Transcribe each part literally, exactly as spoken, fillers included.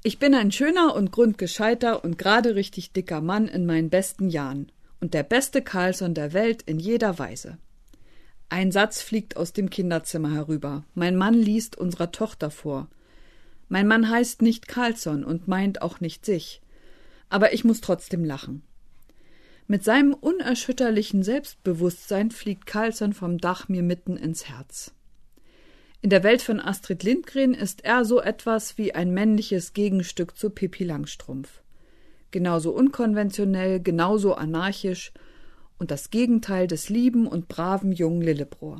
Ich bin ein schöner und grundgescheiter und gerade richtig dicker Mann in meinen besten Jahren und der beste Carlsson der Welt in jeder Weise. Ein Satz fliegt aus dem Kinderzimmer herüber. Mein Mann liest unserer Tochter vor. Mein Mann heißt nicht Carlsson und meint auch nicht sich. Aber ich muss trotzdem lachen. Mit seinem unerschütterlichen Selbstbewusstsein fliegt Carlsson vom Dach mir mitten ins Herz. In der Welt von Astrid Lindgren ist er so etwas wie ein männliches Gegenstück zu Pippi Langstrumpf. Genauso unkonventionell, genauso anarchisch und das Gegenteil des lieben und braven jungen Lillebror.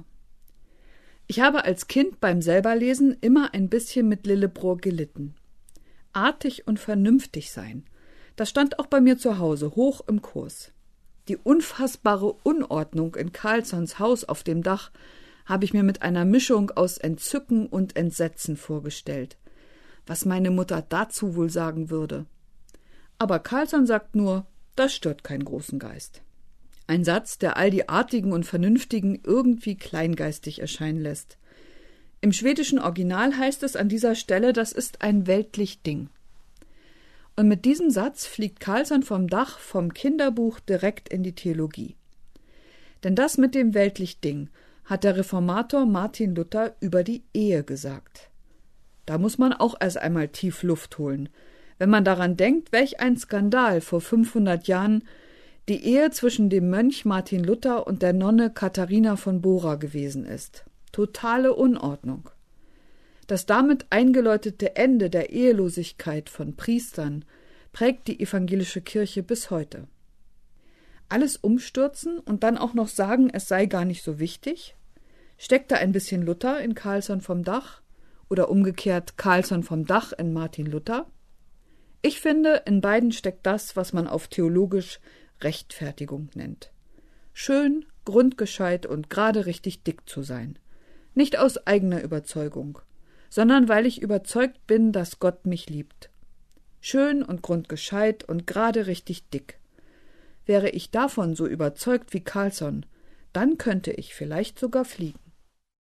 Ich habe als Kind beim Selberlesen immer ein bisschen mit Lillebror gelitten. Artig und vernünftig sein, das stand auch bei mir zu Hause hoch im Kurs. Die unfassbare Unordnung in Carlssons Haus auf dem Dach habe ich mir mit einer Mischung aus Entzücken und Entsetzen vorgestellt, was meine Mutter dazu wohl sagen würde. Aber Carlsson sagt nur, das stört keinen großen Geist. Ein Satz, der all die Artigen und Vernünftigen irgendwie kleingeistig erscheinen lässt. Im schwedischen Original heißt es an dieser Stelle, das ist ein weltlich Ding. Und mit diesem Satz fliegt Carlsson vom Dach vom Kinderbuch direkt in die Theologie. Denn das mit dem weltlich Ding hat der Reformator Martin Luther über die Ehe gesagt. Da muss man auch erst einmal tief Luft holen, wenn man daran denkt, welch ein Skandal vor fünfhundert Jahren die Ehe zwischen dem Mönch Martin Luther und der Nonne Katharina von Bora gewesen ist. Totale Unordnung. Das damit eingeläutete Ende der Ehelosigkeit von Priestern prägt die evangelische Kirche bis heute. Alles umstürzen und dann auch noch sagen, es sei gar nicht so wichtig? Steckt da ein bisschen Luther in Carlsson vom Dach? Oder umgekehrt Carlsson vom Dach in Martin Luther? Ich finde, in beiden steckt das, was man auf theologisch Rechtfertigung nennt. Schön, grundgescheit und gerade richtig dick zu sein. Nicht aus eigener Überzeugung, sondern weil ich überzeugt bin, dass Gott mich liebt. Schön und grundgescheit und gerade richtig dick. Wäre ich davon so überzeugt wie Carlsson, dann könnte ich vielleicht sogar fliegen.